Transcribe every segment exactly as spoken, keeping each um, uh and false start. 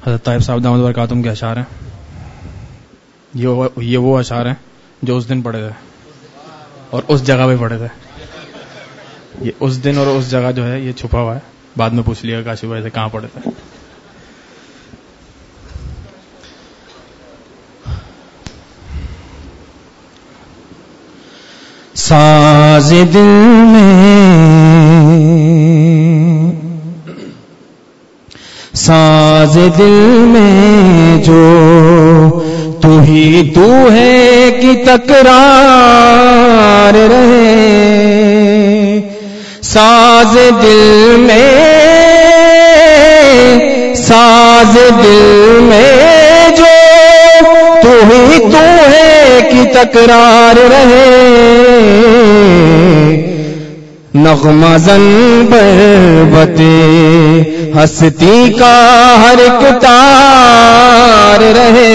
حضرت طیب صاحب دامت برکاتہم کے اشعار ہیں. یہ یہ وہ اشعار ہیں جو اس دن پڑھے تھے اور اس جگہ پہ پڑھے تھے. یہ اس دن اور اس جگہ جو ہے یہ چھپا ہوا ہے, بعد میں پوچھ لیا کاشف بھائی سے کہاں پڑھے تھے. ساز دل میں ساز دل میں جو تو ہی تو ہے کہ تکرار رہے. ساز دل میں ساز دل میں جو تو ہی تو ہے کہ تکرار رہے. نغمہ زن بربتے ہستی کا ہر ایک تار رہے.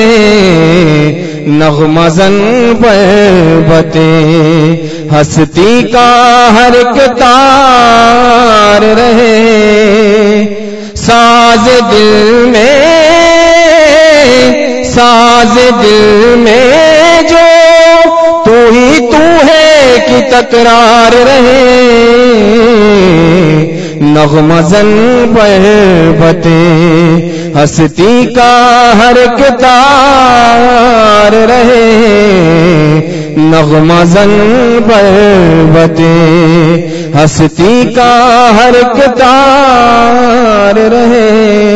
نغمہ زن بربتے ہستی کا ہر ایک تار رہے. ساز دل میں ساز دل میں جو تو ہی تو ہے کہ تکرار رہے. نغمہ زن بربتے ہستی کا ہر ایک تار رہے. نغمہ زن بربتے ہستی کا ہر ایک تار رہے.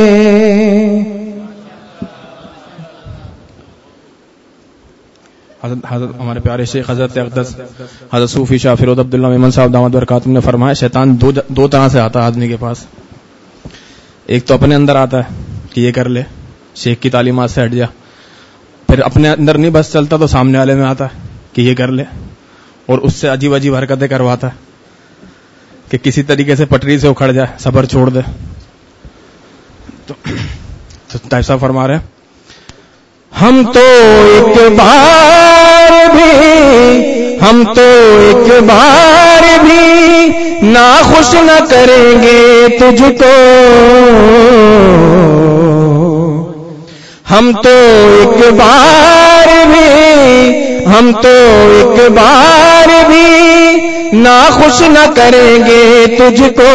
حضرت حضرت ہمارے پیارے شیخ حضرت اقدس حضرت صوفی شاہ فیروز عبداللہ میمن صاحب دامت برکاتہم نے فرمایا شیطان دو دو طرح سے آتا ہے آدمی کے پاس. ایک تو اپنے اندر آتا ہے کہ یہ کر لے, شیخ کی تعلیمات سے ہٹ جا. پھر اپنے اندر نہیں بس چلتا تو سامنے والے میں آتا ہے کہ یہ کر لے, اور اس سے عجیب عجیب حرکتیں کرواتا ہے کہ کسی طریقے سے پٹری سے اکھڑ جائے, صبر چھوڑ دے. تو طیب صاحب فرما رہے ہیں ہم تو ایک بار بھی ہم تو ایک بار بھی ناخوش نہ کریں گے تجھ کو. ہم تو ایک بار بھی ہم تو ایک بار بھی ناخوش نہ کریں گے تجھ کو.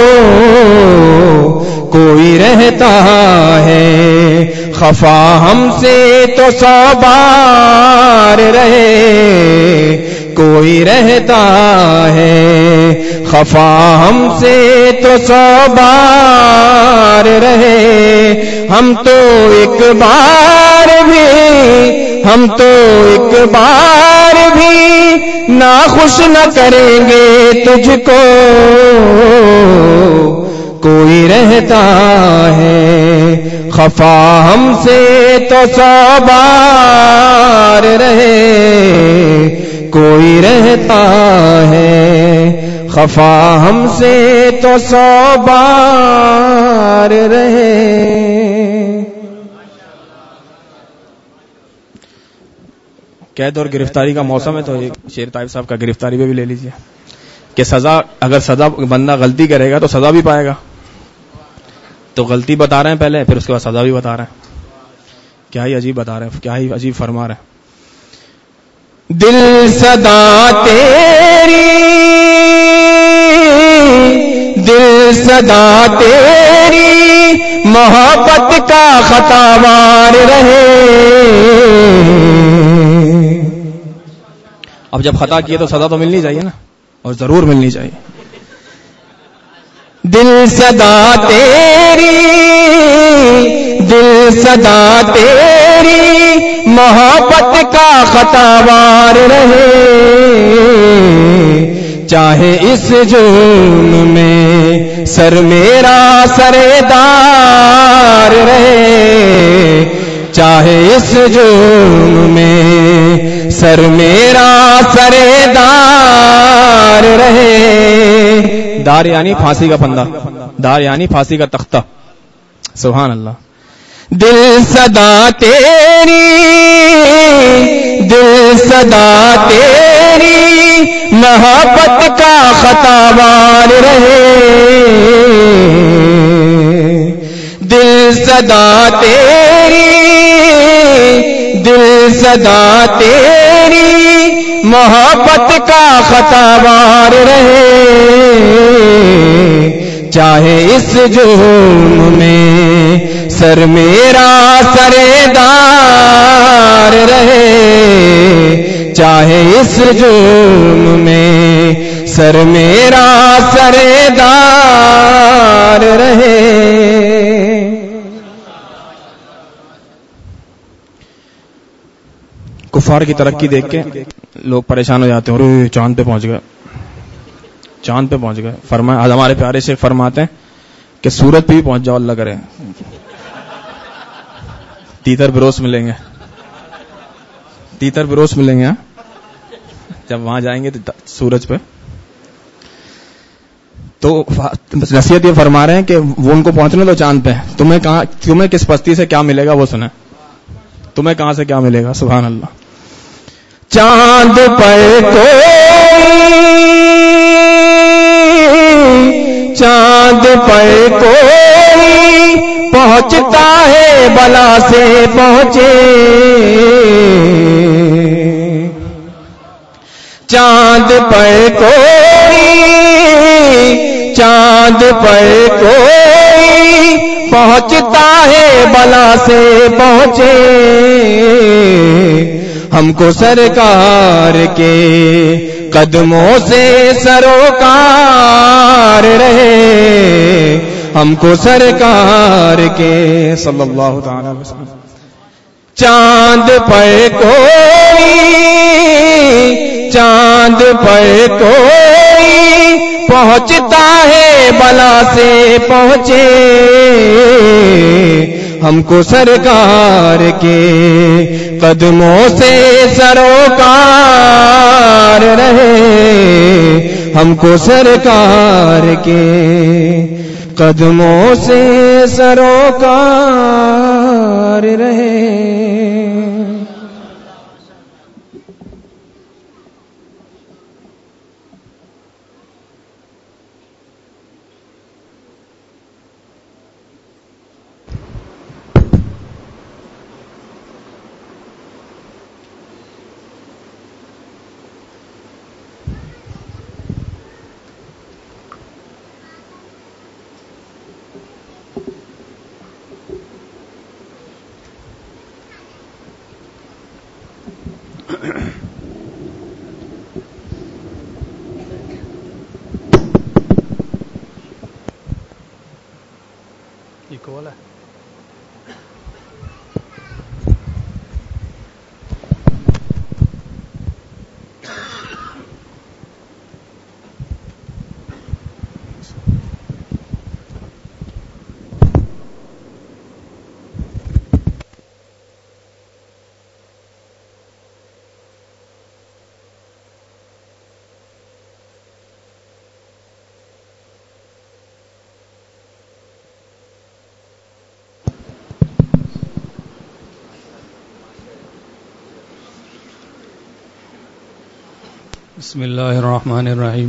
کوئی رہتا ہے خفا ہم سے تو سو بار رہے. کوئی رہتا ہے خفا ہم سے تو سو بار رہے. ہم تو ایک بار بھی ہم تو ایک بار بھی ناخوش نہ کریں گے تجھ کو. کوئی رہتا ہے خفا ہم سے تو سو بار رہے. کوئی رہتا ہے خفا ہم سے تو سو بار رہے. قید اور گرفتاری کا موسم ہے تو ایک شیر طیب صاحب کا گرفتاری پہ بھی لے لیجیے کہ سزا اگر سزا بندہ غلطی کرے گا تو سزا بھی پائے گا. تو غلطی بتا رہے ہیں پہلے, پھر اس کے بعد سزا بھی بتا رہے ہیں. کیا ہی عجیب بتا رہے ہیں, کیا ہی عجیب فرما رہے ہیں. دل صدا تیری دل صدا تیری محبت کا خطاوار رہے. اب جب خطا کیے تو سزا تو ملنی چاہیے نا, اور ضرور ملنی چاہیے. دل صدا تیری دل صدا تیری محبت کا خطاوار رہے. چاہے اس جرم میں سر میرا سردار رہے. چاہے اس جرم میں سر میرا سردار رہے. دار یعنی پھانسی کا پندہ, دار یعنی پھانسی کا تختہ. سبحان اللہ. دل صدا تیری دل صدا تیری محبت کا خطاوار رہے. دل صدا تیری دل صدا تیری محبت کا خطابار رہے چاہے اس جرم میں سر میرا سردار رہے چاہے اس جرم میں سر میرا سردار رہے. کفار کی ترقی دیکھ کے لوگ پریشان ہو جاتے ہیں اور چاند پہ پہنچ گئے چاند پہ پہنچ گئے فرمائے آج ہمارے پیارے شیخ فرماتے ہیں کہ سورج پہ بھی پہنچ جاؤ اللہ کرے تیتر بروس ملیں گے تیتر بروس ملیں گے جب وہاں جائیں گے تو سورج پہ. تو نصیحت یہ فرما رہے ہیں کہ وہ ان کو پہنچنے دو چاند پہ. تمہیں کہاں تمہیں کس پستی سے کیا ملے گا وہ سنیں. تمہیں کہاں سے کیا ملے گا؟ سبحان اللہ. چاند پر کوئی چاند پر کوئی پہنچتا ہے بلا سے پہنچے چاند پر کوئی چاند پر کوئی پہنچتا ہے بلا سے پہنچے ہم کو سرکار کے قدموں سے سروکار رہے ہم کو سرکار کے صلی اللہ تعالی وسلم. چاند پر کوئی چاند پر کوئی پہنچتا ہے بلا سے پہنچے ہم کو سرکار کے قدموں سے سروکار رہے ہم کو سرکار کے قدموں سے سروکار رہے. بسم اللہ الرحمن الرحیم.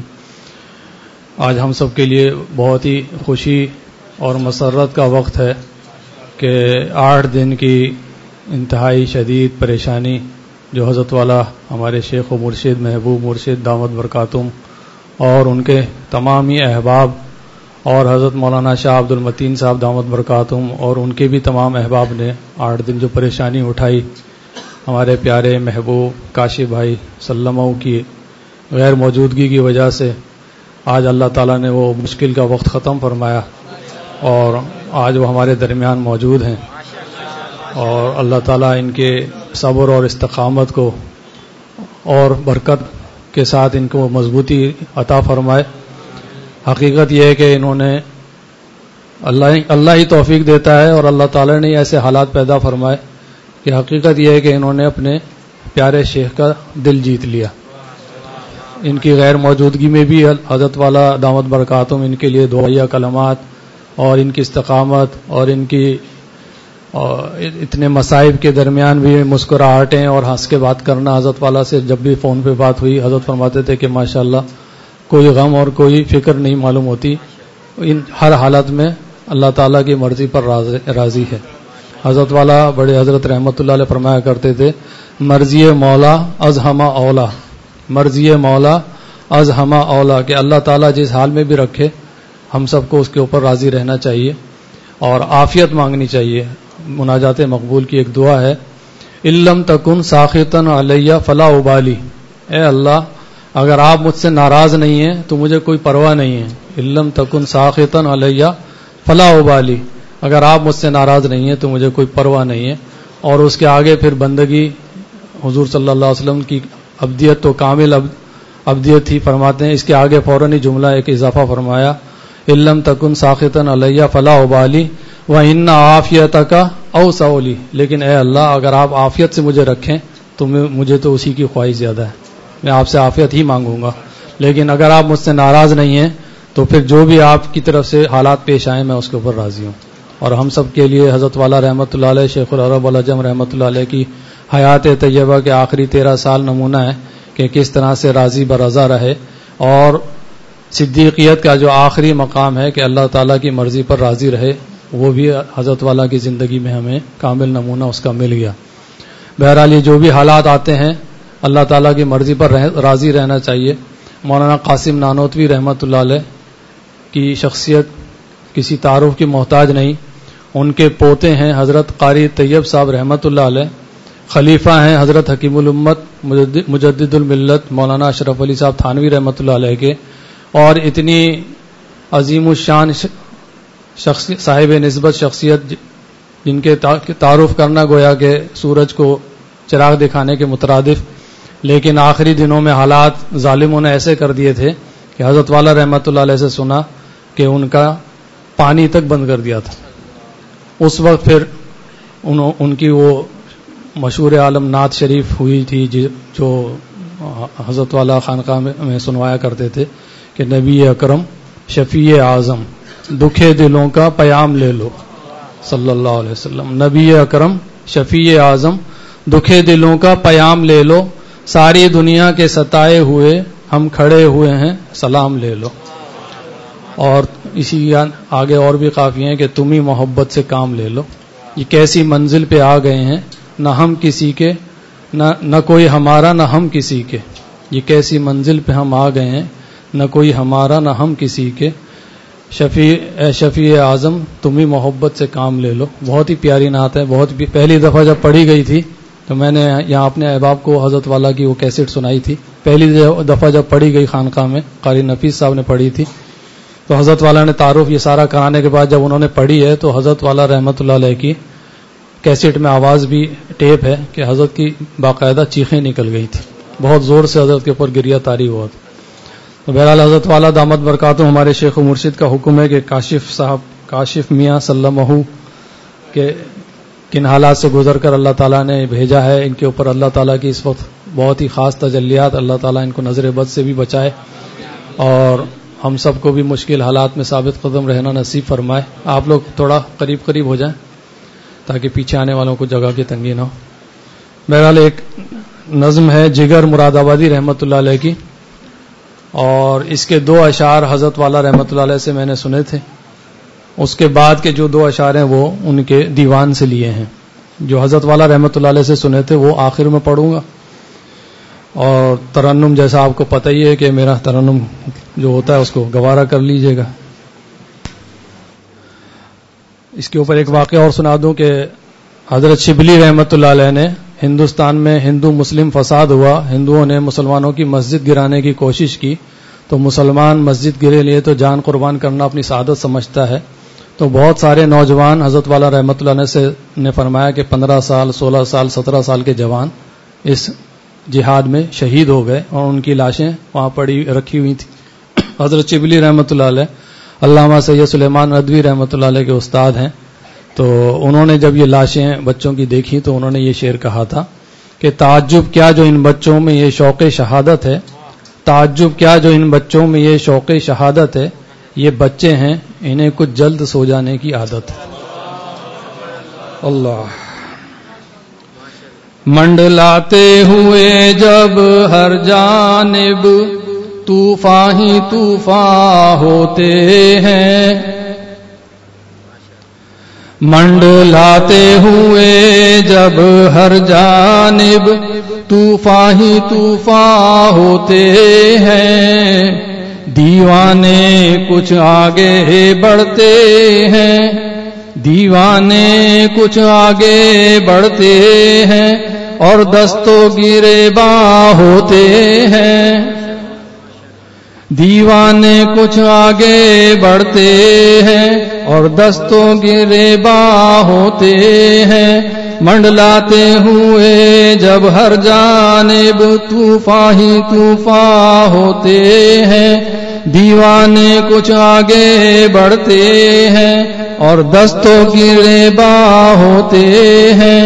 آج ہم سب کے لیے بہت ہی خوشی اور مسرت کا وقت ہے کہ آٹھ دن کی انتہائی شدید پریشانی جو حضرت والا ہمارے شیخ و مرشد محبوب مرشد دامت برکاتم اور ان کے تمام ہی احباب اور حضرت مولانا شاہ عبد المتین صاحب دامت برکاتم اور ان کے بھی تمام احباب نے آٹھ دن جو پریشانی اٹھائی ہمارے پیارے محبوب کاشف بھائی سلمہ کی غیر موجودگی کی وجہ سے آج اللہ تعالیٰ نے وہ مشکل کا وقت ختم فرمایا اور آج وہ ہمارے درمیان موجود ہیں اور اللہ تعالیٰ ان کے صبر اور استقامت کو اور برکت کے ساتھ ان کو مضبوطی عطا فرمائے. حقیقت یہ ہے کہ انہوں نے اللہ اللہ ہی توفیق دیتا ہے اور اللہ تعالیٰ نے ایسے حالات پیدا فرمائے کہ حقیقت یہ ہے کہ انہوں نے اپنے پیارے شیخ کا دل جیت لیا. ان کی غیر موجودگی میں بھی حضرت والا دامت برکاتم ان کے لیے دعائیہ کلمات اور ان کی استقامت اور ان کی اور اتنے مصائب کے درمیان بھی مسکراہٹیں اور ہنس کے بات کرنا. حضرت والا سے جب بھی فون پہ بات ہوئی حضرت فرماتے تھے کہ ماشاءاللہ کوئی غم اور کوئی فکر نہیں معلوم ہوتی, ان ہر حالت میں اللہ تعالیٰ کی مرضی پر راضی ہے. حضرت والا بڑے حضرت رحمت اللہ علیہ فرمایا کرتے تھے مرضی مولا از ہما اولا، مرضی مولا از ہما اولا، کہ اللہ تعالیٰ جس حال میں بھی رکھے ہم سب کو اس کے اوپر راضی رہنا چاہیے اور عافیت مانگنی چاہیے. مناجات مقبول کی ایک دعا ہے علم تکن ساخطن علیہ فلا ابالی، اے اللہ اگر آپ مجھ سے ناراض نہیں ہیں تو مجھے کوئی پرواہ نہیں ہے. علم تکن ساخطن علیہ فلا ابالی، اگر آپ مجھ سے ناراض نہیں ہیں تو مجھے کوئی پرواہ نہیں ہے. اور اس کے آگے پھر بندگی حضور صلی اللہ علیہ وسلم کی ابدیت تو کامل ابدیت ہی فرماتے ہیں، اس کے آگے فوراً ہی جملہ ایک اضافہ فرمایا علم تکن ساخطن علیہ فلا ابالی وان عافیتک اوسع لی، لیکن اے اللہ اگر آپ عافیت سے مجھے رکھیں تو مجھے تو اسی کی خواہش زیادہ ہے، میں آپ سے عافیت ہی مانگوں گا. لیکن اگر آپ مجھ سے ناراض نہیں ہیں تو پھر جو بھی آپ کی طرف سے حالات پیش آئیں میں اس کے اوپر راضی ہوں. اور ہم سب کے لیے حضرت والا رحمۃ اللہ علیہ شیخ العرب العجم رحمۃ اللہ علیہ کی حیات طیبہ کے آخری تیرہ سال نمونہ ہے کہ کس طرح سے راضی برضا رہے، اور صدیقیت کا جو آخری مقام ہے کہ اللہ تعالیٰ کی مرضی پر راضی رہے، وہ بھی حضرت والا کی زندگی میں ہمیں کامل نمونہ اس کا مل گیا. بہرحال یہ جو بھی حالات آتے ہیں اللہ تعالیٰ کی مرضی پر راضی رہنا چاہیے. مولانا قاسم نانوتوی رحمۃ اللہ علیہ کی شخصیت کسی تعارف کی محتاج نہیں. ان کے پوتے ہیں حضرت قاری طیب صاحب رحمۃ اللہ علیہ، خلیفہ ہیں حضرت حکیم الامت مجدد الملت مولانا اشرف علی صاحب تھانوی رحمۃ اللہ علیہ کے، اور اتنی عظیم الشان شخص صاحب نسبت شخصیت جن کے تعارف کرنا گویا کہ سورج کو چراغ دکھانے کے مترادف. لیکن آخری دنوں میں حالات ظالموں نے ایسے کر دیے تھے کہ حضرت والا رحمۃ اللہ علیہ سے سنا کہ ان کا پانی تک بند کر دیا تھا. اس وقت پھر ان کی وہ مشہور عالم نعت شریف ہوئی تھی جو حضرت والا خانقاہ میں سنوایا کرتے تھے کہ نبی اکرم شفیع اعظم دکھے دلوں کا پیام لے لو صلی اللہ علیہ وسلم. نبی اکرم شفیع اعظم دکھے دلوں کا پیام لے لو، ساری دنیا کے ستائے ہوئے ہم کھڑے ہوئے ہیں سلام لے لو. اور اسی آگے اور بھی قافیے ہیں کہ تم ہی محبت سے کام لے لو. یہ کیسی منزل پہ آ گئے ہیں نہ ہم کسی کے نہ نہ کوئی ہمارا نہ ہم کسی کے. یہ کیسی منزل پہ ہم آ گئے ہیں نہ کوئی ہمارا نہ ہم کسی کے. شفیع اے شفیع اعظم تم ہی محبت سے کام لے لو. بہت ہی پیاری نعت ہے. بہت پہلی دفعہ جب پڑھی گئی تھی تو میں نے یہاں اپنے احباب کو حضرت والا کی وہ کیسٹ سنائی تھی. پہلی دفعہ جب پڑھی گئی خانقاہ میں قاری نفیس صاحب نے پڑھی تھی تو حضرت والا نے تعارف یہ سارا کرانے کے بعد جب انہوں نے پڑھی ہے تو حضرت والا رحمۃ اللہ علیہ کی کیسٹ میں آواز بھی ٹیپ ہے کہ حضرت کی باقاعدہ چیخیں نکل گئی تھی، بہت زور سے حضرت کے اوپر گریہ طاری ہوا تھا. تو بہرحال حضرت والا دامت برکاتہ ہمارے شیخ و مرشد کا حکم ہے کہ کاشف صاحب کاشف میاں سلمہ کے کن حالات سے گزر کر اللہ تعالیٰ نے بھیجا ہے، ان کے اوپر اللہ تعالیٰ کی اس وقت بہت ہی خاص تجلیات، اللہ تعالیٰ ان کو نظر بد سے بھی بچائے اور ہم سب کو بھی مشکل حالات میں ثابت قدم رہنا نصیب فرمائے. آپ لوگ تھوڑا قریب قریب ہو جائیں تاکہ پیچھے آنے والوں کو جگہ کی تنگی نہ ہو. بہرحال ایک نظم ہے جگر مراد آبادی رحمۃ اللہ علیہ کی، اور اس کے دو اشعار حضرت والا رحمۃ اللہ علیہ سے میں نے سنے تھے. اس کے بعد کے جو دو اشعار ہیں وہ ان کے دیوان سے لیے ہیں. جو حضرت والا رحمۃ اللہ علیہ سے سنے تھے وہ آخر میں پڑھوں گا، اور ترنم جیسا آپ کو پتہ ہی ہے کہ میرا ترنم جو ہوتا ہے اس کو گوارا کر لیجئے گا. اس کے اوپر ایک واقعہ اور سنا دوں کہ حضرت شبلی رحمۃ اللہ علیہ نے ہندوستان میں ہندو مسلم فساد ہوا، ہندوؤں نے مسلمانوں کی مسجد گرانے کی کوشش کی تو مسلمان مسجد گرے لیے تو جان قربان کرنا اپنی سعادت سمجھتا ہے. تو بہت سارے نوجوان حضرت والا رحمۃ اللہ علیہ سے نے فرمایا کہ پندرہ سال سولہ سال سترہ سال کے جوان اس جہاد میں شہید ہو گئے اور ان کی لاشیں وہاں پڑی رکھی ہوئی تھی. حضرت شبلی رحمۃ اللہ علیہ علامہ سید سلیمان ندوی رحمۃ اللہ علیہ کے استاد ہیں، تو انہوں نے جب یہ لاشیں بچوں کی دیکھی تو انہوں نے یہ شعر کہا تھا کہ تعجب کیا جو ان بچوں میں یہ شوق شہادت ہے، تعجب کیا جو ان بچوں میں یہ شوق شہادت ہے، یہ بچے ہیں انہیں کچھ جلد سو جانے کی عادت ہے. اللہ منڈلاتے ہوئے جب ہر جانب طوفان ہی طوفان ہوتے ہیں، منڈلاتے ہوئے جب ہر جانب طوفان ہی طوفان ہوتے ہیں، دیوانے کچھ آگے بڑھتے ہیں، دیوانے کچھ آگے بڑھتے ہیں اور دستوں گریباں ہوتے ہیں، دیوانے کچھ آگے بڑھتے ہیں اور دستوں گریباں ہوتے ہیں، منڈلاتے ہوئے جب ہر جانب طوفان ہی طوفان ہوتے ہیں، دیوانے کچھ آگے بڑھتے ہیں اور دستوں گریباں ہوتے ہیں۔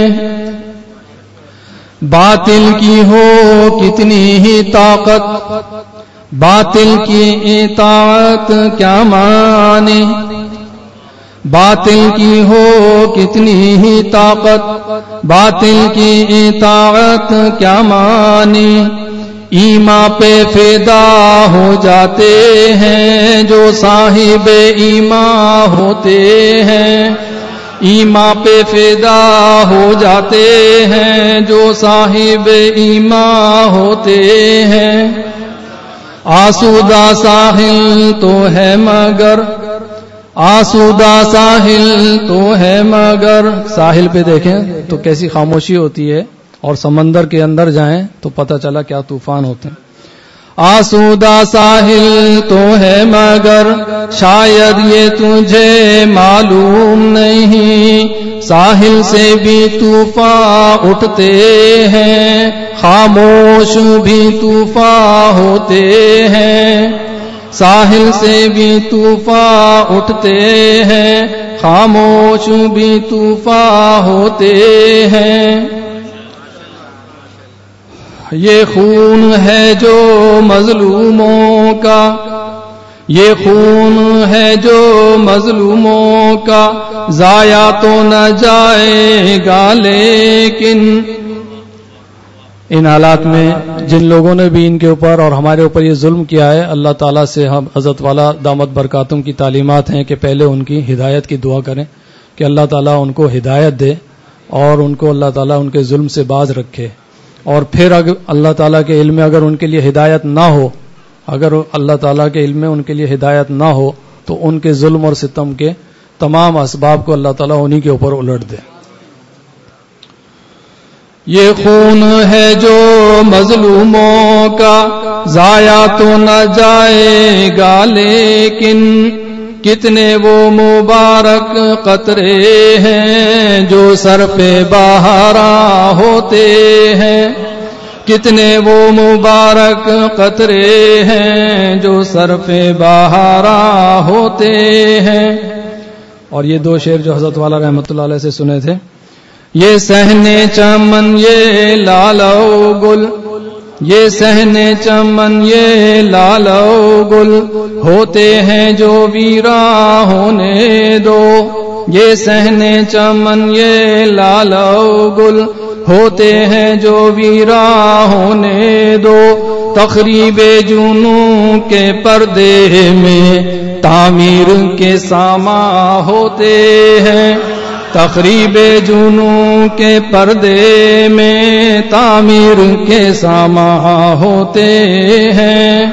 باطل کی ہو کتنی ہی طاقت، باطل کی اطاعت کیا مانے، باطل کی ہو کتنی ہی طاقت، باطل کی اطاعت کیا مانے، ایمان پہ فدا ہو جاتے ہیں جو صاحب ایمان ہوتے ہیں، ایمان پہ فدا ہو جاتے ہیں جو صاحب ایمان ہوتے ہیں۔ آسودہ ساحل تو ہے مگر، آسودہ ساحل تو ہے مگر، ساحل پہ دیکھیں تو کیسی خاموشی ہوتی ہے اور سمندر کے اندر جائیں تو پتہ چلا کیا طوفان ہوتے ہیں۔ آسودہ ساحل تو ہے مگر شاید یہ تجھے معلوم نہیں، ساحل سے بھی طوفان اٹھتے ہیں، خاموش بھی طوفان ہوتے ہیں، ساحل سے بھی طوفان اٹھتے ہیں، خاموش بھی طوفان ہوتے ہیں۔ یہ خون ہے جو مظلوموں کا، یہ خون ہے جو مظلوموں کا، ضائع تو نہ جائے گا لیکن، ان حالات میں جن لوگوں نے بھی ان کے اوپر اور ہمارے اوپر یہ ظلم کیا ہے، اللہ تعالیٰ سے ہم حضرت والا دامت برکاتم کی تعلیمات ہیں کہ پہلے ان کی ہدایت کی دعا کریں کہ اللہ تعالیٰ ان کو ہدایت دے اور ان کو اللہ تعالیٰ ان کے ظلم سے باز رکھے، اور پھر اگر اللہ تعالیٰ کے علم میں اگر ان کے لیے ہدایت نہ ہو، اگر اللہ تعالیٰ کے علم میں ان کے لیے ہدایت نہ ہو تو ان کے ظلم اور ستم کے تمام اسباب کو اللہ تعالیٰ انہی کے اوپر الٹ دے۔ یہ خون ہے جو مظلوموں کا، ضائع تو نہ جائے گا لیکن، کتنے وہ مبارک قطرے ہیں جو سر پہ بہارا ہوتے ہیں، کتنے وہ مبارک قطرے ہیں جو سر پہ بہارا ہوتے ہیں۔ اور یہ دو شعر جو حضرت والا رحمۃ اللہ علیہ سے سنے تھے، یہ صحنے چمن یہ لالو گل، یہ صحنے چمن یہ لالو گل، ہوتے ہیں جو ویرا ہونے دو، یہ صحنے چمن یہ لالو گل، ہوتے ہیں جو ویرا ہونے دو، تخریب جنوں کے پردے میں تعمیر کے سامان ہوتے ہیں، تخریب جنوں کے پردے میں تعمیر کے سامان ہوتے ہیں۔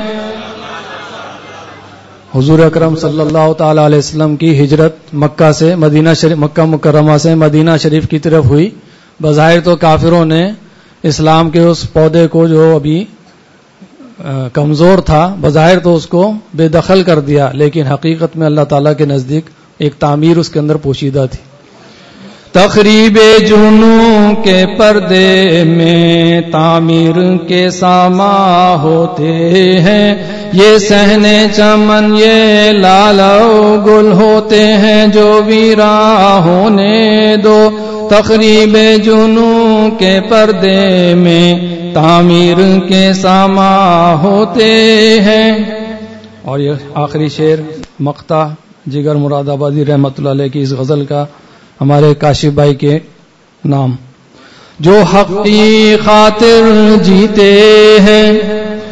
حضور اکرم صلی اللہ تعالی علیہ وسلم کی ہجرت مکہ سے مدینہ شریف مکہ مکرمہ سے مدینہ شریف کی طرف ہوئی۔ بظاہر تو کافروں نے اسلام کے اس پودے کو جو ابھی کمزور تھا، بظاہر تو اس کو بے دخل کر دیا، لیکن حقیقت میں اللہ تعالیٰ کے نزدیک ایک تعمیر اس کے اندر پوشیدہ تھی۔ تخریب جنوں کے پردے میں تعمیر کے سامان ہوتے ہیں، یہ صحنے چمن یہ لالو گل، ہوتے ہیں جو ویرا ہونے دو، تخریب جنوں کے پردے میں تعمیر کے سامان ہوتے ہیں۔ اور یہ آخری شعر مقطع جگر مراد آبادی رحمۃ اللہ علیہ کی اس غزل کا ہمارے کاشف بھائی کے نام، جو حق کی خاطر جیتے ہیں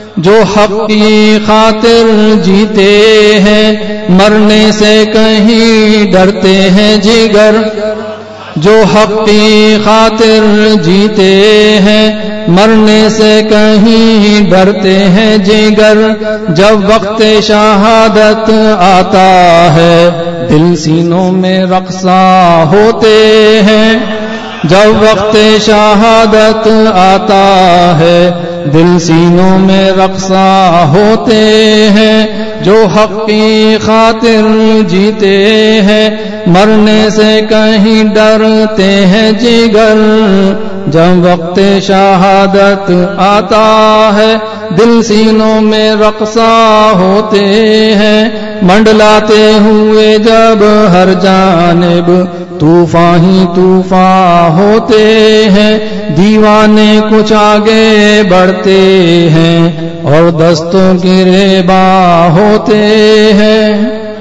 جو حق کی خاطر جیتے ہیں مرنے سے کہیں ڈرتے ہیں جگر، جو حق کی خاطر جیتے ہیں مرنے سے کہیں ڈرتے ہیں جگر، جب وقت شہادت آتا ہے دل سینوں میں رقصاں ہوتے ہیں، جب وقت شہادت آتا ہے دل سینوں میں رقصاں ہوتے ہیں، جو حق کی خاطر جیتے ہیں مرنے سے کہیں ڈرتے ہیں جگر، جب وقت شہادت آتا ہے دل سینوں میں رقصاں ہوتے ہیں، منڈلاتے ہوئے جب ہر جانب طوفان ہی طوفان ہوتے ہیں، دیوانے کچھ آگے بڑھتے ہیں اور دستوں کی ریباں ہوتے ہیں۔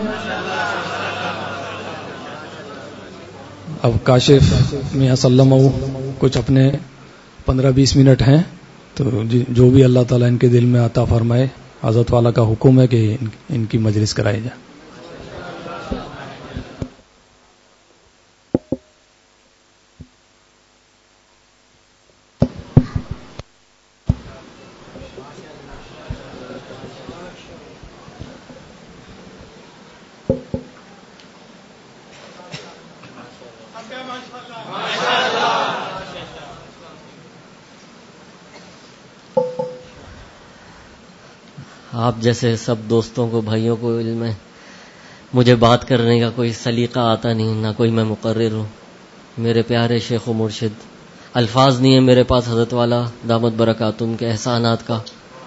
اب کاشف میاں سلم کچھ اپنے پندرہ بیس منٹ ہیں تو جو بھی اللہ تعالیٰ ان کے دل میں عطا فرمائے، حضرت والا کا حکم ہے کہ ان کی مجلس کرائی جائے۔ آپ جیسے سب دوستوں کو بھائیوں کو علم ہے، مجھے بات کرنے کا کوئی سلیقہ آتا نہیں، نہ کوئی میں مقرر ہوں۔ میرے پیارے شیخ و مرشد، الفاظ نہیں ہے میرے پاس حضرت والا دامت برکاتہم کے احسانات کا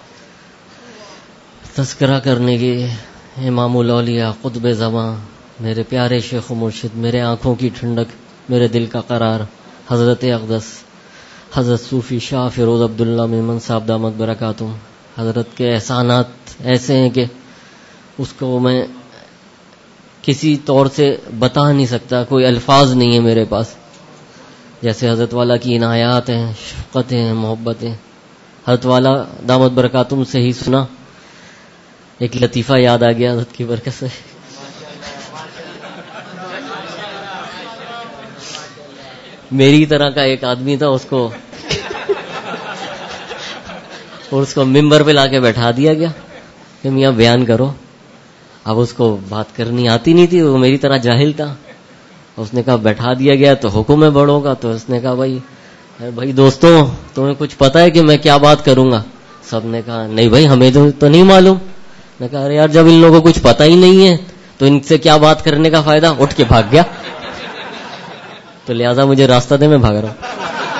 تذکرہ کرنے کی۔ امام الاولیاء قطب زمان، میرے پیارے شیخ و مرشد، میرے آنکھوں کی ٹھنڈک، میرے دل کا قرار، حضرت اقدس حضرت صوفی شاہ فیروز عبداللہ میمن صاحب دامت برکاتہم، حضرت کے احسانات ایسے ہیں کہ اس کو میں کسی طور سے بتا نہیں سکتا، کوئی الفاظ نہیں ہے میرے پاس۔ جیسے حضرت والا کی عنایات ہیں، شفقتیں ہیں، محبتیں۔ حضرت والا دامت برکاتہم سے ہی سنا، ایک لطیفہ یاد آ گیا حضرت کی برکت سے۔ میری طرح کا ایک آدمی تھا، اس کو اور اس کو ممبر پہ لا کے بیٹھا دیا گیا کہ میاں بیان کرو۔ اب اس کو بات کرنی آتی نہیں تھی، وہ میری طرح جاہل تھا۔ اس نے کہا بیٹھا دیا گیا تو حکم ہے بڑوں کا، تو اس نے کہا بھائی بھائی دوستوں تمہیں کچھ پتا ہے کہ میں کیا بات کروں گا؟ سب نے کہا نہیں بھائی ہمیں تو نہیں معلوم۔ نے کہا ارے یار جب ان لوگوں کو کچھ پتا ہی نہیں ہے تو ان سے کیا بات کرنے کا فائدہ؟ اٹھ کے بھاگ گیا۔ تو لہذا مجھے راستہ دے، میں بھاگ رہا ہوں۔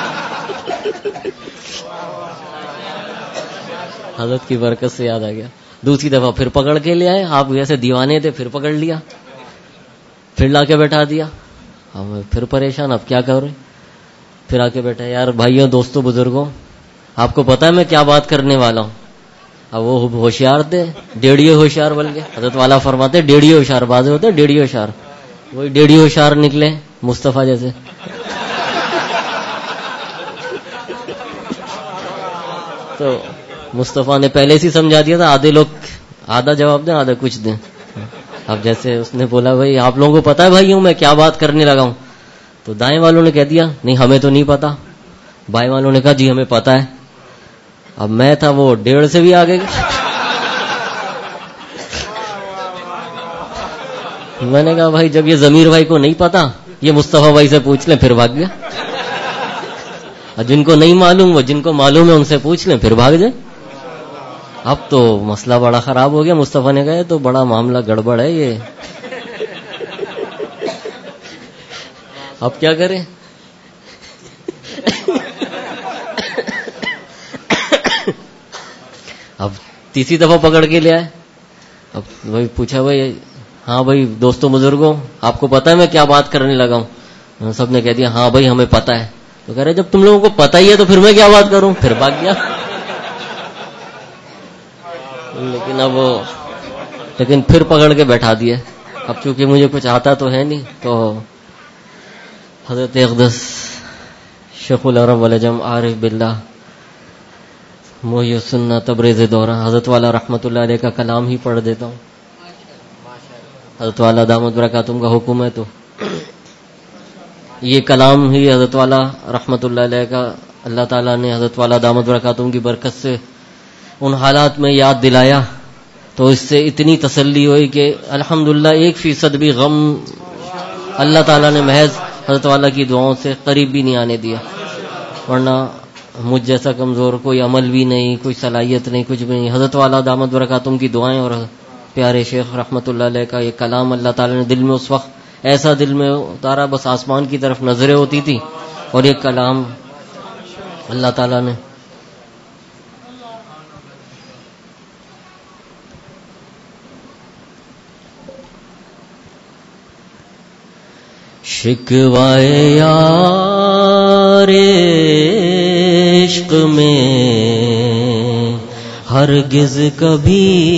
حضرت کی برکت سے یاد آ گیا۔ دوسری دفعہ پھر پکڑ کے لے آئے، آپ جیسے دیوانے تھے، پھر پکڑ لیا، پھر لا کے بیٹھا دیا۔ ہم پھر پریشان، اب کیا کریں؟ پھر آ کے بیٹھا، یار بھائیوں دوستوں بزرگوں آپ کو پتا ہے میں کیا بات کرنے والا ہوں؟ اب وہ ہوشیار تھے، ڈیڑھیے ہوشیار بول گئے۔ حضرت والا فرماتے ڈیڑھیے ہوشیار، بازے ہوتے ڈیڑھیے ہوشیار، وہی ڈیڑھیے ہوشیار نکلے مصطفیٰ جیسے۔ تو مصطفیٰ نے پہلے سے سمجھا دیا تھا، آدھے لوگ آدھا جواب دیں آدھا کچھ دیں۔ اب جیسے اس نے بولا بھائی آپ لوگوں کو پتا ہے بھائیوں میں کیا بات کرنے لگا ہوں، تو دائیں والوں نے کہہ دیا نہیں ہمیں تو نہیں پتا، بائیں والوں نے کہا جی ہمیں پتا ہے۔ اب میں تھا وہ ڈیڑھ سے بھی آگے، میں نے کہا بھائی جب یہ ضمیر بھائی کو نہیں پتا یہ مصطفیٰ بھائی سے پوچھ لیں، پھر بھاگ گیا۔ اور جن کو نہیں معلوم وہ جن کو معلوم ہے ان سے پوچھ لیں، پھر بھاگ جائیں۔ اب تو مسئلہ بڑا خراب ہو گیا۔ مصطفیٰ نے کہا تو بڑا معاملہ گڑبڑ ہے یہ، اب کیا کریں؟ اب تیسری دفعہ پکڑ کے لے آئے۔ اب وہی پوچھا بھائی ہاں بھائی دوستوں بزرگوں آپ کو پتا ہے میں کیا بات کرنے لگا ہوں؟ سب نے کہہ دیا ہاں بھائی ہمیں پتا ہے۔ تو کہہ رہے جب تم لوگوں کو پتا ہی ہے تو پھر میں کیا بات کروں؟ پھر بھاگ گیا۔ لیکن اب لیکن پھر پکڑ کے بیٹھا دیا۔ اب چونکہ مجھے کچھ آتا تو ہے نہیں، تو حضرت اقدس شیخ العرب والعجم عارف باللہ محی السنہ تبریز دورہ حضرت والا رحمۃ اللہ علیہ کا کلام ہی پڑھ دیتا ہوں. حضرت والا دامت برکاتہم کا حکم ہے تو یہ کلام ہی حضرت والا رحمۃ اللہ علیہ کا اللہ تعالیٰ نے حضرت والا دامت برکاتہم کی برکت سے ان حالات میں یاد دلایا تو اس سے اتنی تسلی ہوئی کہ الحمدللہ ایک فیصد بھی غم اللہ تعالیٰ نے محض حضرت والا کی دعاؤں سے قریب بھی نہیں آنے دیا. ورنہ مجھ جیسا کمزور کوئی عمل بھی نہیں, کوئی صلاحیت نہیں, کچھ بھی نہیں. حضرت والا دامت برکاتہم کی دعائیں اور پیارے شیخ رحمۃ اللہ علیہ کا یہ کلام اللہ تعالیٰ نے دل میں اس وقت ایسا دل میں اتارا, بس آسمان کی طرف نظریں ہوتی تھی اور یہ کلام اللہ تعالیٰ نے شکوائے یار عشق میں ہرگز کبھی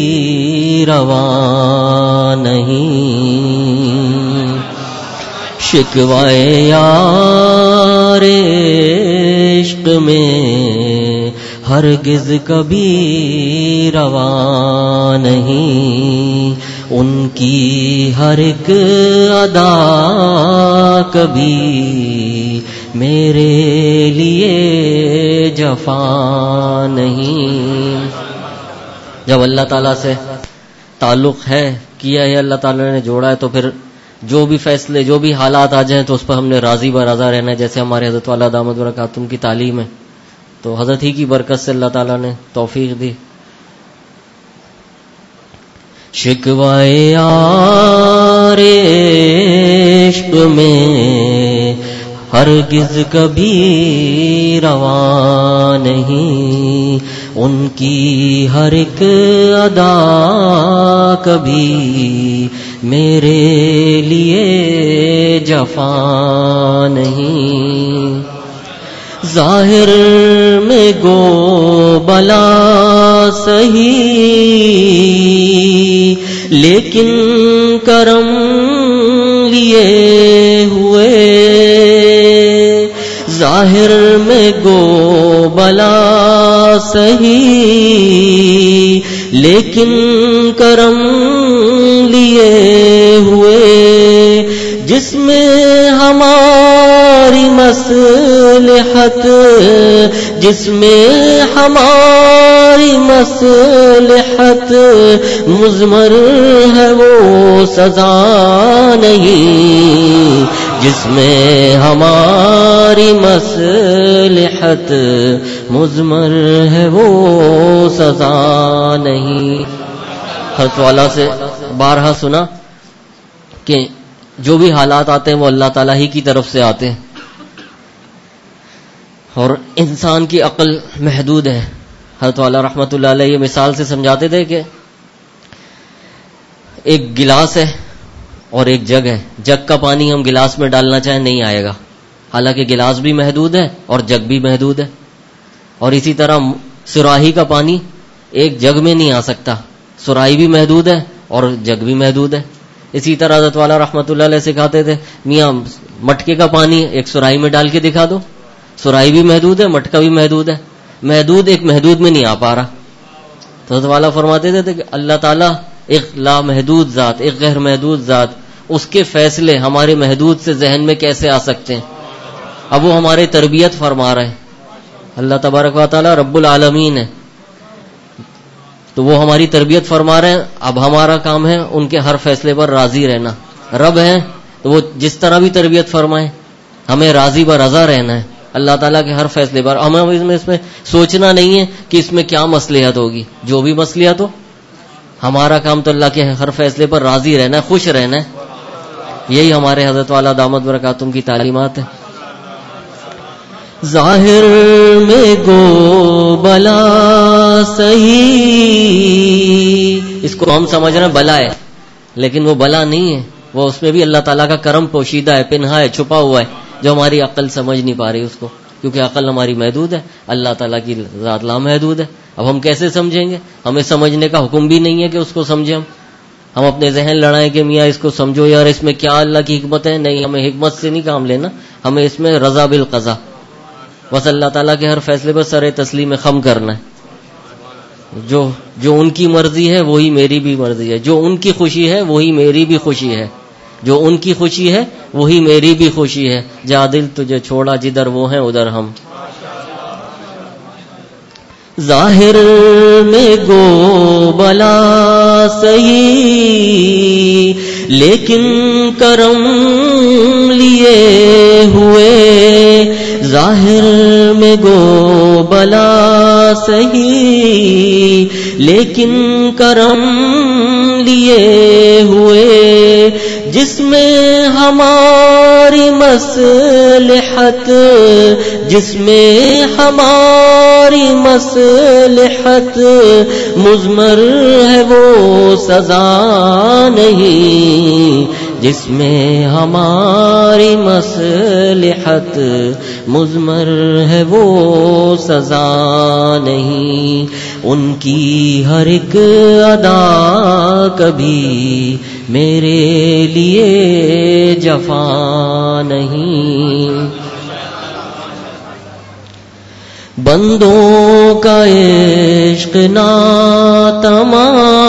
روا نہیں, شکوائے یار عشق میں ہرگز کبھی روا نہیں, ان کی ہر ایک ادا کبھی میرے لیے جفا نہیں. جب اللہ تعالیٰ سے تعلق ہے, کیا ہے, اللہ تعالیٰ نے جوڑا ہے, تو پھر جو بھی فیصلے جو بھی حالات آ جائیں تو اس پر ہم نے راضی برضا رہنا ہے. جیسے ہمارے حضرت والا دامت برکاتہم کی تعلیم ہے تو حضرت ہی کی برکت سے اللہ تعالیٰ نے توفیق دی. شکوائے یار عشق میں ہرگز کبھی روا نہیں, ان کی ہر ایک ادا کبھی میرے لیے جفا نہیں. ظاہر میں گو بلا سہی لیکن کرم لیے ہوئے, ظاہر میں گو بلا سہی لیکن کرم لیے ہوئے, جس میں ہماری مصلحت جس میں ہماری مصلحت مضمر ہے وہ سزا نہیں, جس میں ہماری مصلحت مضمر ہے وہ سزا نہیں. حضرت والا سے بارہا سنا کہ جو بھی حالات آتے ہیں وہ اللہ تعالیٰ ہی کی طرف سے آتے ہیں اور انسان کی عقل محدود ہے. حضرت والا رحمۃ اللہ علیہ یہ مثال سے سمجھاتے تھے کہ ایک گلاس ہے اور ایک جگ ہے, جگ کا پانی ہم گلاس میں ڈالنا چاہیں نہیں آئے گا, حالانکہ گلاس بھی محدود ہے اور جگ بھی محدود ہے. اور اسی طرح سراہی کا پانی ایک جگ میں نہیں آ سکتا, سراہی بھی محدود ہے اور جگ بھی محدود ہے. اسی طرح حضرت والا رحمۃ اللہ علیہ سکھاتے تھے میاں مٹکے کا پانی ایک سراہی میں ڈال کے دکھا دو, سراہی بھی محدود ہے, مٹکا بھی محدود ہے, محدود ایک محدود میں نہیں آ پا رہا. تو حضرت والا فرماتے تھے کہ اللہ تعالیٰ ایک لامحدود ذات, ایک غیر محدود ذات, اس کے فیصلے ہمارے محدود سے ذہن میں کیسے آ سکتے ہیں. اب وہ ہمارے تربیت فرما رہے ہیں, اللہ تبارک و تعالیٰ رب العالمین ہے تو وہ ہماری تربیت فرما رہے ہیں. اب ہمارا کام ہے ان کے ہر فیصلے پر راضی رہنا. رب ہے تو وہ جس طرح بھی تربیت فرمائے ہمیں راضی برضا رہنا ہے اللہ تعالیٰ کے ہر فیصلے پر. ہمیں اس میں اس میں سوچنا نہیں ہے کہ اس میں کیا مصلحت ہوگی, جو بھی مصلحت ہو ہمارا کام تو اللہ کے ہر فیصلے پر راضی رہنا ہے, خوش رہنا ہے. یہی ہمارے حضرت والا دامت برکاتہم کی تعلیمات ہیں. ظاہر میں گو بلا سہی, اس کو ہم سمجھ رہے ہیں بلا ہے لیکن وہ بلا نہیں ہے, وہ اس میں بھی اللہ تعالیٰ کا کرم پوشیدہ ہے, پنہا ہے, چھپا ہوا ہے, جو ہماری عقل سمجھ نہیں پا رہی اس کو, کیونکہ عقل ہماری محدود ہے, اللہ تعالیٰ کی ذات لامحدود ہے. اب ہم کیسے سمجھیں گے؟ ہمیں سمجھنے کا حکم بھی نہیں ہے کہ اس کو سمجھیں. ہم ہم اپنے ذہن لڑائیں کہ میاں اس کو سمجھو یار, اس میں کیا اللہ کی حکمت ہے. نہیں, ہمیں حکمت سے نہیں کام لینا, ہمیں اس میں رضا بالقضا, بس اللہ تعالیٰ کے ہر فیصلے پر سر تسلیم خم کرنا ہے. جو جو ان کی مرضی ہے وہی میری بھی مرضی ہے، جو ان کی خوشی ہے وہی میری بھی خوشی ہے، جو ان کی خوشی ہے وہی میری بھی خوشی ہے، جا دل تجھے چھوڑا جدھر وہ ہیں ادھر ہم۔ ظاہر میں گو بلا سہی لیکن کرم لیے ہوئے، ظاہر میں گو بلا سہی لیکن کرم لیے ہوئے، جس میں ہماری مصلحت جس میں ہماری مصلحت مضمر ہے وہ سزا نہیں، جس میں ہماری مصلحت مضمر ہے وہ سزا نہیں، ان کی ہر ایک ادا کبھی میرے لیے جفا نہیں، بندوں کا عشق ناتمام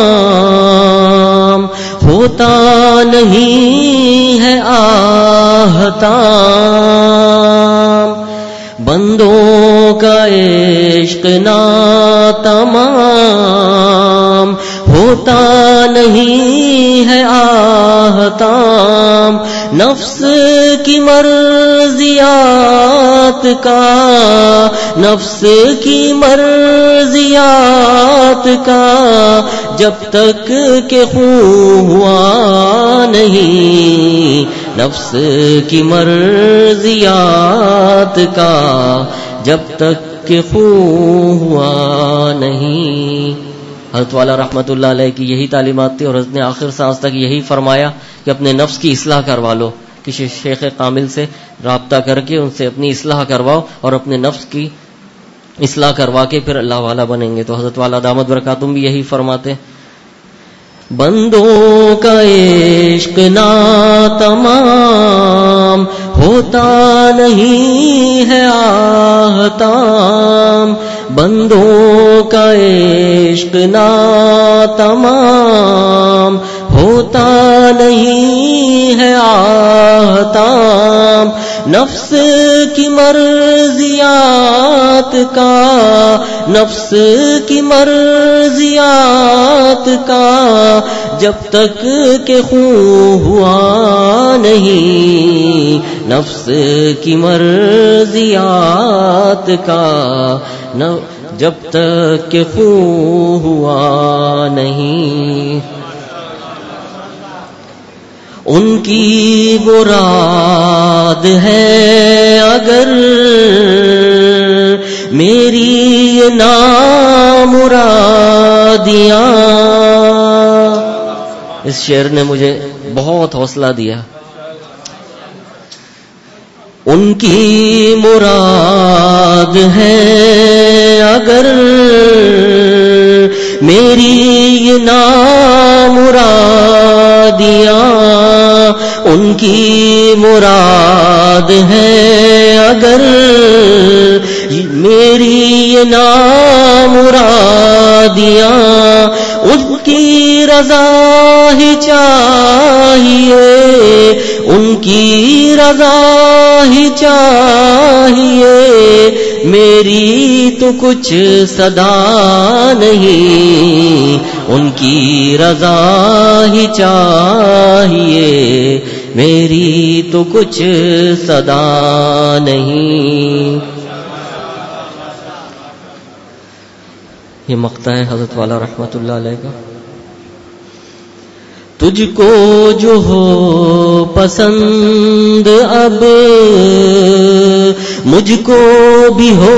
ہوتا نہیں ہے آہتام، بندوں کا عشق ناتمام ہوتا نہیں ہے آہتام، نفس کی مرضیات کا نفس کی مرضیات کا جب تک کہ خون ہوا نہیں، نفس کی مرضیات کا جب تک کہ خون ہوا نہیں۔ حضرت والا رحمت اللہ علیہ کی یہی تعلیمات تھی، اور حضرت نے آخر سانس تک یہی فرمایا کہ اپنے نفس کی اصلاح کروا لو، کسی شیخ کامل سے رابطہ کر کے ان سے اپنی اصلاح کرواؤ اور اپنے نفس کی اصلاح کروا کے پھر اللہ والا بنیں گے۔ تو حضرت والا دامت برکاتہم بھی یہی فرماتے، بندوں کا عشق ناتمام ہوتا نہیں ہے آہتام، بندوں کا عشق ناتمام ہوتا نہیں ہے آہتام، نفس کی مرضیات کا نفس کی مرضیات کا جب تک کہ خون ہوا نہیں، نفس کی مرضیات کا جب تک کہ خون ہوا نہیں، ان کی مراد ہے اگر میری نامرادیاں۔ اس شعر نے مجھے بہت حوصلہ دیا۔ ان کی مراد ہے اگر میری یہ نامرادیاں، ان کی مراد ہے اگر میری یہ نامرادیاں، ان کی رضا ہی چاہیے، ان کی رضا ہی چاہیے، میری تو کچھ صدا نہیں، ان کی رضا ہی چاہیے، میری تو کچھ صدا نہیں۔ یہ مقطع ہے حضرت والا رحمت اللہ علیہ کا۔ تجھ کو جو ہو پسند اب مجھ کو بھی ہو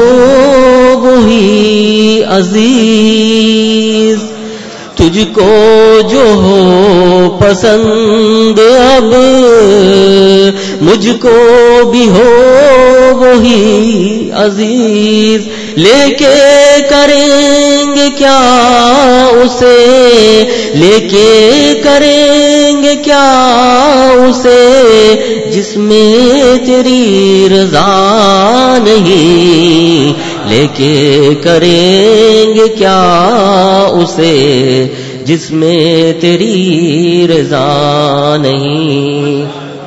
وہی عزیز، تجھ کو جو ہو پسند اب مجھ کو بھی ہو وہی عزیز، لے کے کریں گے کیا اسے، لے کے کریں گے کیا اسے، جس میں تیری رضا نہیں، لے کے کریں گے کیا اسے جس میں تیری رضا نہیں.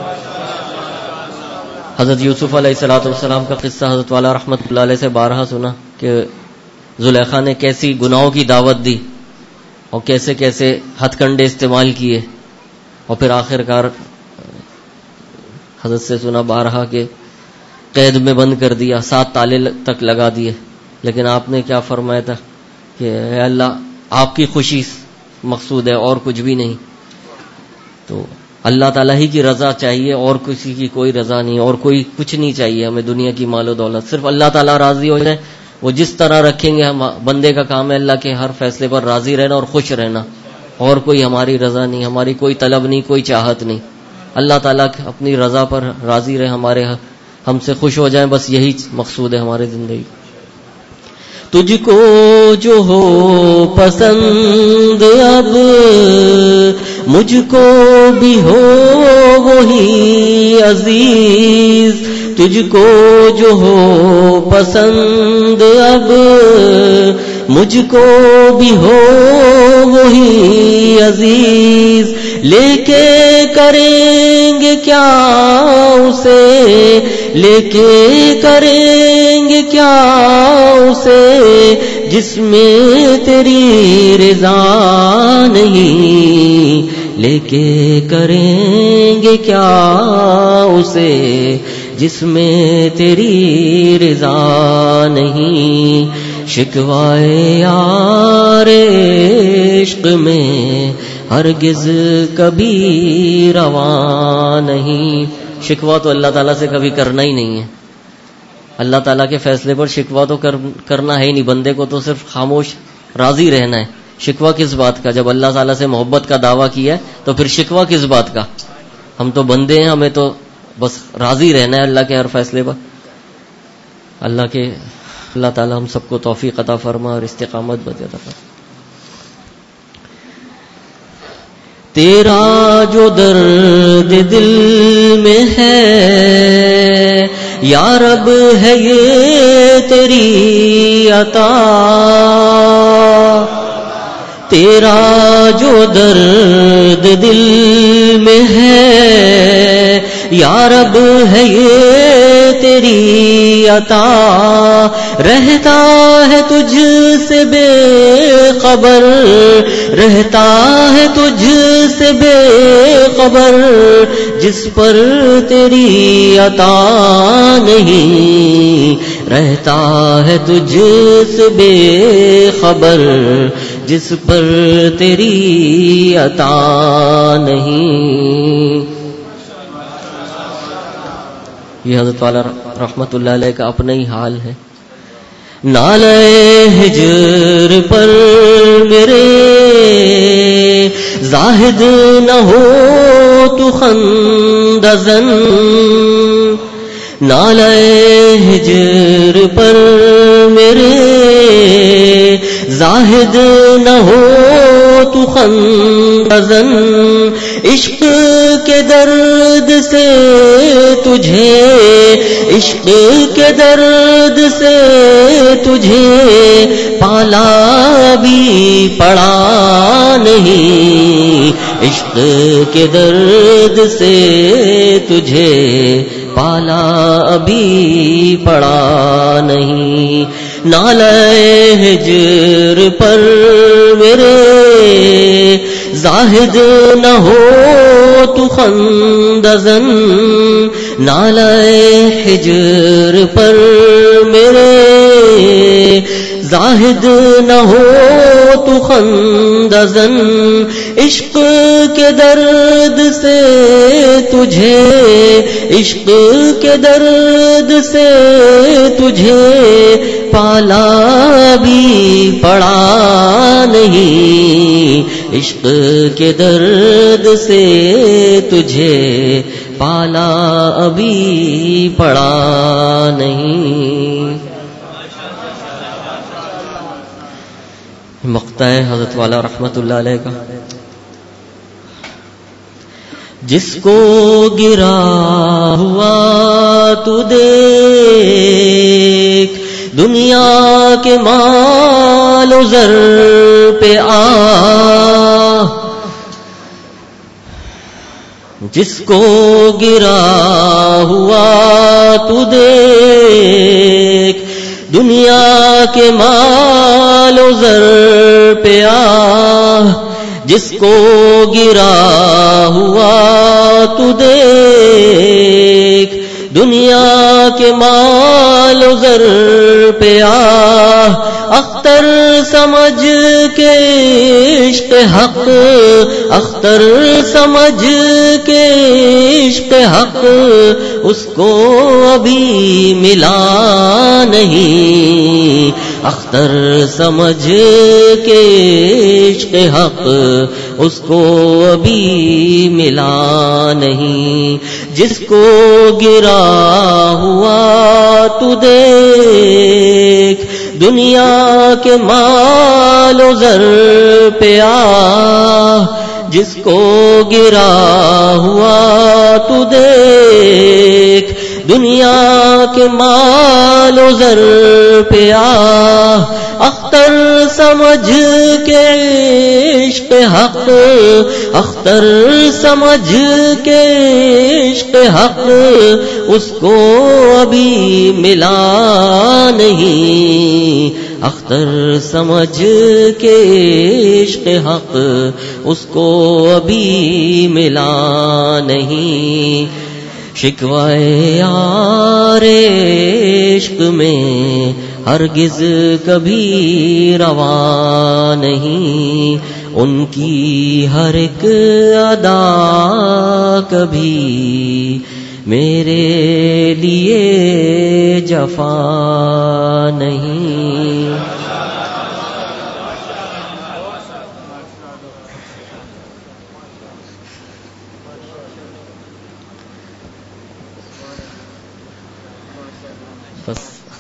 حضرت یوسف علیہ الصلوۃ والسلام کا قصہ حضرت والا رحمۃ اللہ علیہ سے بارہا سنا کہ زلیخا نے کیسی گناہوں کی دعوت دی اور کیسے کیسے ہتھ کنڈے استعمال کیے، اور پھر آخر کار حضرت سے سنا بارہا کہ قید میں بند کر دیا، سات تالے تک لگا دیے. لیکن آپ نے کیا فرمایا تھا کہ اے اللہ آپ کی خوشی مقصود ہے اور کچھ بھی نہیں. تو اللہ تعالیٰ ہی کی رضا چاہیے اور کسی کی کوئی رضا نہیں، اور کوئی کچھ نہیں چاہیے ہمیں دنیا کی مال و دولت. صرف اللہ تعالیٰ راضی ہو جائے، وہ جس طرح رکھیں گے. ہم بندے کا کام ہے اللہ کے ہر فیصلے پر راضی رہنا اور خوش رہنا، اور کوئی ہماری رضا نہیں، ہماری کوئی طلب نہیں، کوئی چاہت نہیں. اللہ تعالیٰ اپنی رضا پر راضی رہے، ہمارے ہم سے خوش ہو جائیں، بس یہی مقصود ہے ہماری زندگی. تجھ کو جو ہو پسند اب مجھ کو بھی ہو وہی عزیز. تجھ کو جو ہو پسند اب مجھ کو بھی ہو وہی عزیز. لے کے کریں گے کیا اسے، لے کے کریں گے کیا اسے جس میں تیری رضا نہیں. لے کے کریں گے کیا اسے جس میں تیری رضا نہیں. شکوائے یار عشق میں ہرگز کبھی رواں نہیں. شکوہ تو اللہ تعالیٰ سے کبھی کرنا ہی نہیں ہے. اللہ تعالیٰ کے فیصلے پر شکوہ تو کر, کرنا ہے ہی نہیں. بندے کو تو صرف خاموش راضی رہنا ہے. شکوہ کس بات کا؟ جب اللہ تعالیٰ سے محبت کا دعویٰ کیا ہے تو پھر شکوہ کس بات کا؟ ہم تو بندے ہیں، ہمیں تو بس راضی رہنا ہے اللہ کے ہر فیصلے پر. اللہ کے اللہ تعالیٰ ہم سب کو توفیق عطا فرما اور استقامت عطا فرما. تیرا جو درد دل میں ہے یا رب ہے یہ تیری عطا. تیرا جو درد دل میں ہے یا رب ہے یہ تیری عطا. رہتا ہے تجھ سے بے خبر، رہتا ہے تجھ سے بے خبر جس پر تیری عطا نہیں. رہتا ہے تجھ سے بے خبر جس پر تیری عطا نہیں. یہ حضرت والا رحمت اللہ علیہ کا اپنا ہی حال ہے. نالے ہجر پر میرے زاہد نہ ہو تو خندزن. نالے ہجر پر میرے زاہد نہ ہو تو خندزن. عشق کے درد سے تجھے، عشق کے درد سے تجھے پالا بھی پڑا نہیں. عشق کے درد سے تجھے پالا ابھی پڑا نہیں. نالے ہجر پر میرے زاہد نہ ہو تو خندزن. نالے ہجر پر میرے زاہد نہ ہو تو خندزن. عشق کے درد سے تجھے، عشق کے درد سے تجھے پالا بھی پڑا نہیں. عشق کے درد سے تجھے پالا ابھی پڑا نہیں. مقطع ہے حضرت والا رحمت اللہ علیہ کا. جس کو گرا ہوا تو دیکھ دنیا کے مال و زر پہ آ جس کو گرا ہوا تو دیکھ، دنیا کے مال و زر پہ آ جس کو گرا ہوا تو دیکھ، دنیا کے مال و زر پہ آ اختر سمجھ کے عشق حق، اختر سمجھ کے عشق حق اس کو ابھی ملا نہیں، اختر سمجھ کے عشق حق اس کو ابھی ملا نہیں، جس کو گرا ہوا تو دیکھ، دنیا کے مال و زر پہ آ جس کو گرا ہوا تو دیکھ، دنیا کے مال و زر پہ آ اختر سمجھ کے عشق حق، اختر سمجھ کے عشق حق اس کو ابھی ملا نہیں، اختر سمجھ کے عشق حق اس کو ابھی ملا نہیں، شکوائے یار عشق میں ہرگز کبھی روا نہیں، ان کی ہر ایک ادا کبھی میرے لیے جفا نہیں۔ بس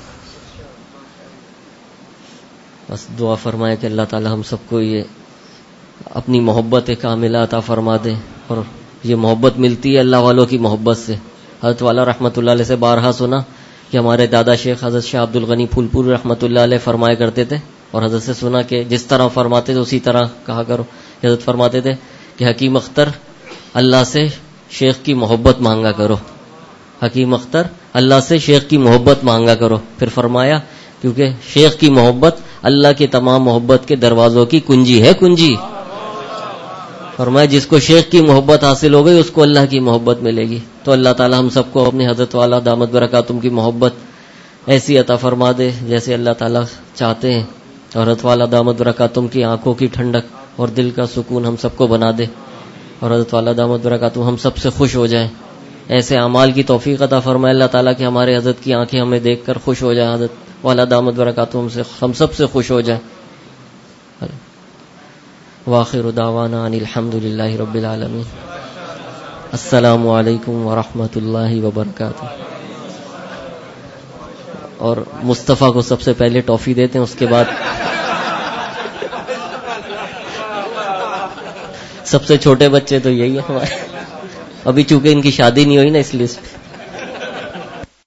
بس دعا فرمائے کہ اللہ تعالی ہم سب کو یہ اپنی محبت کاملہ عطا فرما دے، اور یہ محبت ملتی ہے اللہ والوں کی محبت سے۔ حضرت والا رحمۃ اللہ علیہ سے بارہا سنا کہ ہمارے دادا شیخ حضرت شاہ عبد الغنی پھول پور رحمۃ اللہ علیہ فرمایا کرتے تھے، اور حضرت سے سنا کہ جس طرح فرماتے تھے اسی طرح کہا کرو۔ حضرت فرماتے تھے کہ حکیم اختر اللہ سے شیخ کی محبت مانگا کرو، حکیم اختر اللہ سے شیخ کی محبت مانگا کرو۔ پھر فرمایا کیونکہ شیخ کی محبت اللہ کے تمام محبت کے دروازوں کی کنجی ہے، کنجی۔ فرمایا جس کو شیخ کی محبت حاصل ہو گئی اس کو اللہ کی محبت ملے گی۔ تو اللہ تعالی ہم سب کو اپنے حضرت والا دامت برکاتہم کی محبت ایسی عطا فرما دے جیسے اللہ تعالی چاہتے ہیں، اور حضرت والا دامت برکاتہم کی آنکھوں کی ٹھنڈک اور دل کا سکون ہم سب کو بنا دے، اور حضرت والا دامت برکاتہم ہم سب سے خوش ہو جائیں، ایسے اعمال کی توفیق عطا فرمائے اللہ تعالیٰ کہ ہمارے حضرت کی آنکھیں ہمیں دیکھ کر خوش ہو جائیں، حضرت والا دامت برکاتہم سے ہم سب سے خوش ہو جائیں۔ وآخر دعوانا ان الحمد للہ رب العالمین۔ السلام علیکم ورحمۃ اللہ وبرکاتہ۔ اور مصطفیٰ کو سب سے پہلے ٹافی دیتے ہیں، اس کے بعد سب سے چھوٹے بچے تو یہی ہے ہمارے، ابھی چونکہ ان کی شادی نہیں ہوئی نا اس لیے